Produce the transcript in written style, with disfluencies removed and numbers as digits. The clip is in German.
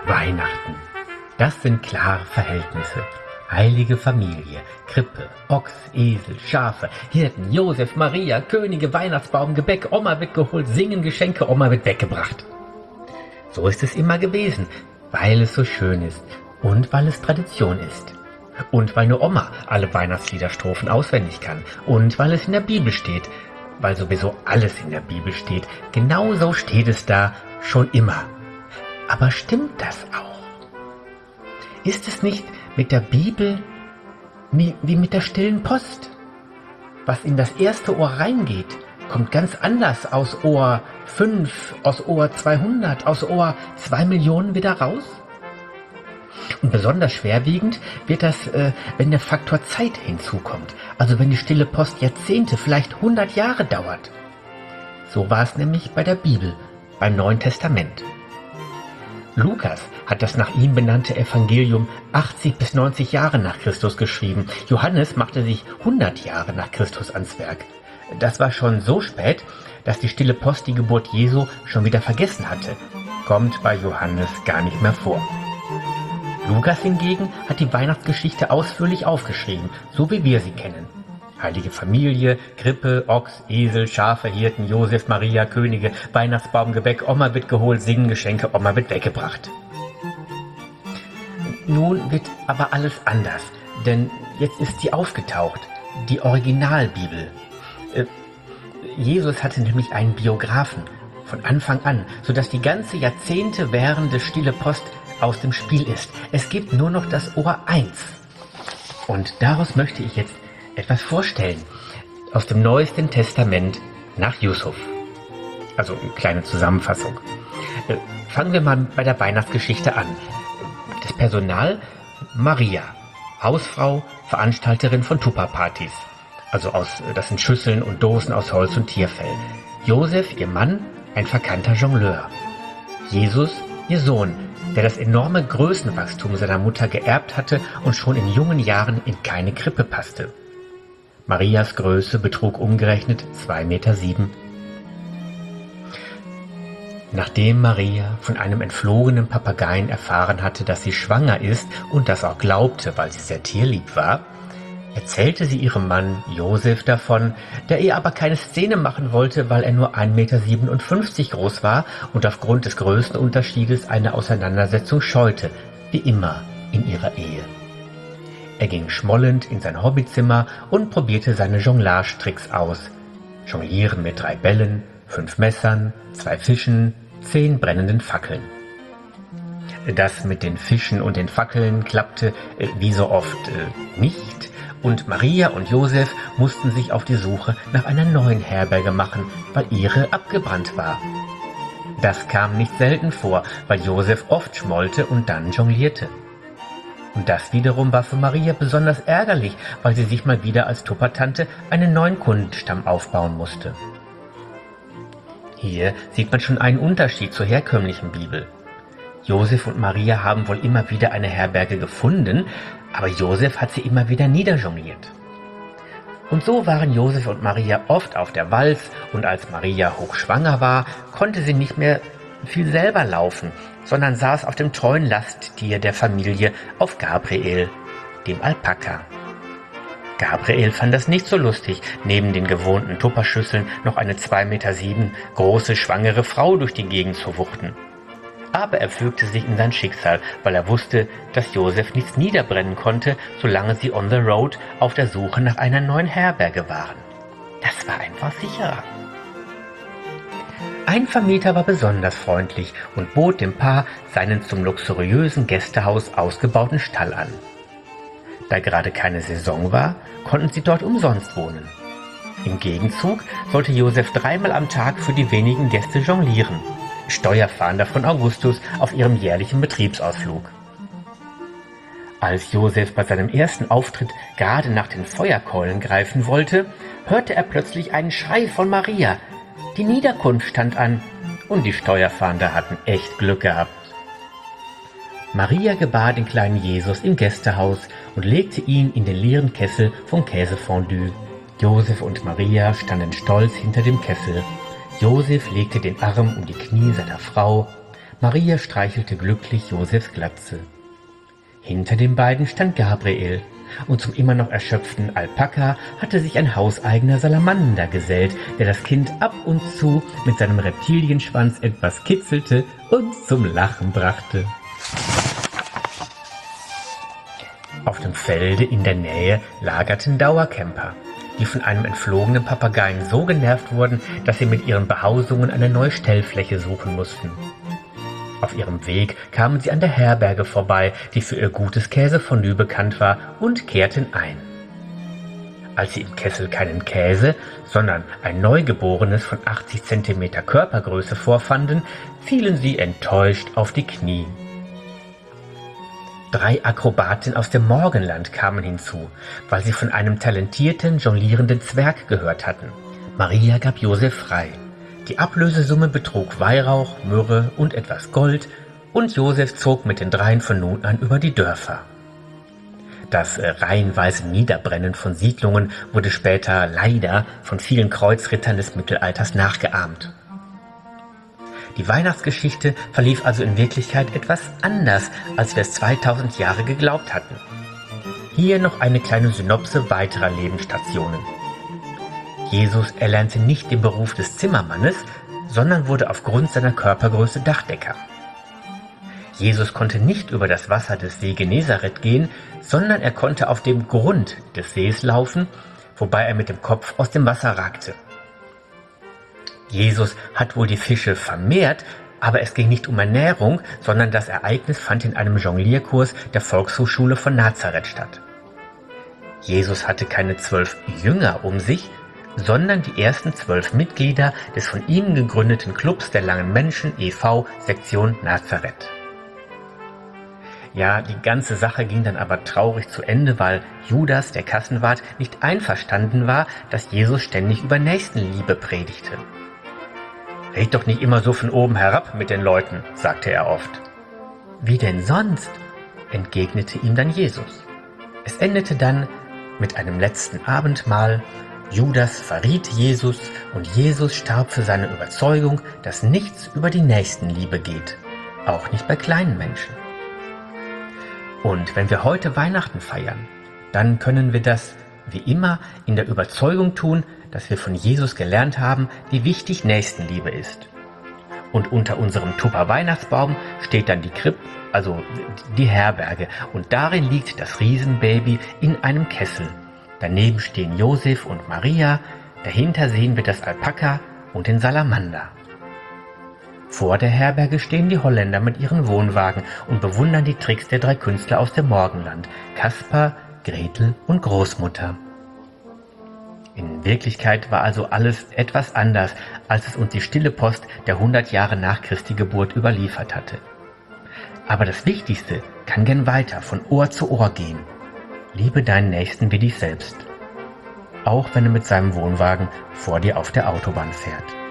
Weihnachten. Das sind klare Verhältnisse. Heilige Familie, Krippe, Ochs, Esel, Schafe, Hirten, Josef, Maria, Könige, Weihnachtsbaum, Gebäck, Oma wird geholt, singen Geschenke, Oma wird weggebracht. So ist es immer gewesen, weil es so schön ist und weil es Tradition ist. Und weil nur Oma alle Weihnachtsliederstrophen auswendig kann und weil es in der Bibel steht, weil sowieso alles in der Bibel steht. Genau so steht es da schon immer. Aber stimmt das auch? Ist es nicht mit der Bibel wie mit der stillen Post? Was in das erste Ohr reingeht, kommt ganz anders aus Ohr 5, aus Ohr 200, aus Ohr 2 Millionen wieder raus? Und besonders schwerwiegend wird das, wenn der Faktor Zeit hinzukommt. Also wenn die stille Post Jahrzehnte, vielleicht 100 Jahre dauert. So war es nämlich bei der Bibel, beim Neuen Testament. Lukas hat das nach ihm benannte Evangelium 80 bis 90 Jahre nach Christus geschrieben. Johannes machte sich 100 Jahre nach Christus ans Werk. Das war schon so spät, dass die stille Post die Geburt Jesu schon wieder vergessen hatte. Kommt bei Johannes gar nicht mehr vor. Lukas hingegen hat die Weihnachtsgeschichte ausführlich aufgeschrieben, so wie wir sie kennen. Heilige Familie, Krippe, Ochs, Esel, Schafe, Hirten, Josef, Maria, Könige, Weihnachtsbaum, Gebäck, Oma wird geholt, singen Geschenke, Oma wird weggebracht. Nun wird aber alles anders, denn jetzt ist sie aufgetaucht, die Originalbibel. Jesus hatte nämlich einen Biografen von Anfang an, sodass die ganze Jahrzehnte währende stille Post aus dem Spiel ist. Es gibt nur noch das Ohr 1. Und daraus möchte ich jetzt etwas vorstellen aus dem Neuesten Testament nach Yusuf. Also eine kleine Zusammenfassung. Fangen wir mal bei der Weihnachtsgeschichte an. Das Personal: Maria, Hausfrau, Veranstalterin von Tupperpartys. Also das sind Schüsseln und Dosen aus Holz und Tierfell. Josef, ihr Mann, ein verkannter Jongleur. Jesus, ihr Sohn, der das enorme Größenwachstum seiner Mutter geerbt hatte und schon in jungen Jahren in keine Krippe passte. Marias Größe betrug umgerechnet 2,7 Meter. Nachdem Maria von einem entflohenen Papageien erfahren hatte, dass sie schwanger ist und das auch glaubte, weil sie sehr tierlieb war, erzählte sie ihrem Mann Josef davon, der ihr aber keine Szene machen wollte, weil er nur 1,57 Meter groß war und aufgrund des Größenunterschiedes eine Auseinandersetzung scheute, wie immer in ihrer Ehe. Er ging schmollend in sein Hobbyzimmer und probierte seine Jonglage-Tricks aus. Jonglieren mit 3 Bällen, 5 Messern, 2 Fischen, 10 brennenden Fackeln. Das mit den Fischen und den Fackeln klappte wie so oft nicht, und Maria und Josef mussten sich auf die Suche nach einer neuen Herberge machen, weil ihre abgebrannt war. Das kam nicht selten vor, weil Josef oft schmollte und dann jonglierte. Und das wiederum war für Maria besonders ärgerlich, weil sie sich mal wieder als Tuppertante einen neuen Kundenstamm aufbauen musste. Hier sieht man schon einen Unterschied zur herkömmlichen Bibel. Josef und Maria haben wohl immer wieder eine Herberge gefunden, aber Josef hat sie immer wieder niederjongliert. Und so waren Josef und Maria oft auf der Walz, und als Maria hochschwanger war, konnte sie nicht mehr viel selber laufen, sondern saß auf dem treuen Lasttier der Familie, auf Gabriel, dem Alpaka. Gabriel fand das nicht so lustig, neben den gewohnten Tupperschüsseln noch eine 2,7 Meter große schwangere Frau durch die Gegend zu wuchten. Aber er fügte sich in sein Schicksal, weil er wusste, dass Josef nichts niederbrennen konnte, solange sie on the road auf der Suche nach einer neuen Herberge waren. Das war einfach sicherer. Ein Vermieter war besonders freundlich und bot dem Paar seinen zum luxuriösen Gästehaus ausgebauten Stall an. Da gerade keine Saison war, konnten sie dort umsonst wohnen. Im Gegenzug sollte Josef 3-mal am Tag für die wenigen Gäste jonglieren, Steuerfahnder von Augustus auf ihrem jährlichen Betriebsausflug. Als Josef bei seinem ersten Auftritt gerade nach den Feuerkeulen greifen wollte, hörte er plötzlich einen Schrei von Maria. Die Niederkunft stand an und die Steuerfahnder hatten echt Glück gehabt. Maria gebar den kleinen Jesus im Gästehaus und legte ihn in den leeren Kessel vom Käsefondue. Josef und Maria standen stolz hinter dem Kessel. Josef legte den Arm um die Knie seiner Frau. Maria streichelte glücklich Josefs Glatze. Hinter den beiden stand Gabriel, und zum immer noch erschöpften Alpaka hatte sich ein hauseigener Salamander gesellt, der das Kind ab und zu mit seinem Reptilienschwanz etwas kitzelte und zum Lachen brachte. Auf dem Felde in der Nähe lagerten Dauercamper, die von einem entflogenen Papageien so genervt wurden, dass sie mit ihren Behausungen eine neue Stellfläche suchen mussten. Auf ihrem Weg kamen sie an der Herberge vorbei, die für ihr gutes Käsefondue bekannt war, und kehrten ein. Als sie im Kessel keinen Käse, sondern ein Neugeborenes von 80 cm Körpergröße vorfanden, fielen sie enttäuscht auf die Knie. 3 Akrobaten aus dem Morgenland kamen hinzu, weil sie von einem talentierten, jonglierenden Zwerg gehört hatten. Maria gab Josef frei. Die Ablösesumme betrug Weihrauch, Myrrhe und etwas Gold, und Josef zog mit den 3 von nun an über die Dörfer. Das reihenweise Niederbrennen von Siedlungen wurde später leider von vielen Kreuzrittern des Mittelalters nachgeahmt. Die Weihnachtsgeschichte verlief also in Wirklichkeit etwas anders, als wir es 2000 Jahre geglaubt hatten. Hier noch eine kleine Synopse weiterer Lebensstationen. Jesus erlernte nicht den Beruf des Zimmermannes, sondern wurde aufgrund seiner Körpergröße Dachdecker. Jesus konnte nicht über das Wasser des See Genezareth gehen, sondern er konnte auf dem Grund des Sees laufen, wobei er mit dem Kopf aus dem Wasser ragte. Jesus hat wohl die Fische vermehrt, aber es ging nicht um Ernährung, sondern das Ereignis fand in einem Jonglierkurs der Volkshochschule von Nazareth statt. Jesus hatte keine 12 Jünger um sich, sondern die ersten 12 Mitglieder des von ihm gegründeten Clubs der langen Menschen e.V. Sektion Nazareth. Ja, die ganze Sache ging dann aber traurig zu Ende, weil Judas, der Kassenwart, nicht einverstanden war, dass Jesus ständig über Nächstenliebe predigte. »Red doch nicht immer so von oben herab mit den Leuten«, sagte er oft. »Wie denn sonst?«, entgegnete ihm dann Jesus. Es endete dann mit einem letzten Abendmahl. Judas verriet Jesus und Jesus starb für seine Überzeugung, dass nichts über die Nächstenliebe geht, auch nicht bei kleinen Menschen. Und wenn wir heute Weihnachten feiern, dann können wir das wie immer in der Überzeugung tun, dass wir von Jesus gelernt haben, wie wichtig Nächstenliebe ist. Und unter unserem Tupper-Weihnachtsbaum steht dann die Krippe, also die Herberge, und darin liegt das Riesenbaby in einem Kessel. Daneben stehen Josef und Maria, dahinter sehen wir das Alpaka und den Salamander. Vor der Herberge stehen die Holländer mit ihren Wohnwagen und bewundern die Tricks der 3 Künstler aus dem Morgenland, Kaspar, Gretel und Großmutter. In Wirklichkeit war also alles etwas anders, als es uns die stille Post der 100 Jahre nach Christi Geburt überliefert hatte. Aber das Wichtigste kann gern weiter von Ohr zu Ohr gehen. Liebe deinen Nächsten wie dich selbst, auch wenn er mit seinem Wohnwagen vor dir auf der Autobahn fährt.